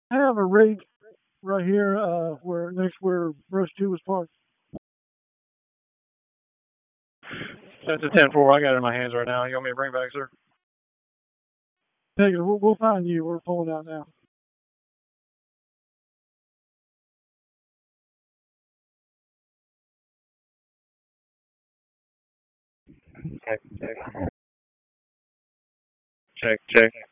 I have a rig right here, where next where Brush 2 was parked. That's a 10-4. I got it in my hands right now. You want me to bring it back, sir? Take it. We'll find you. We're pulling out now. Check, check. Check, check.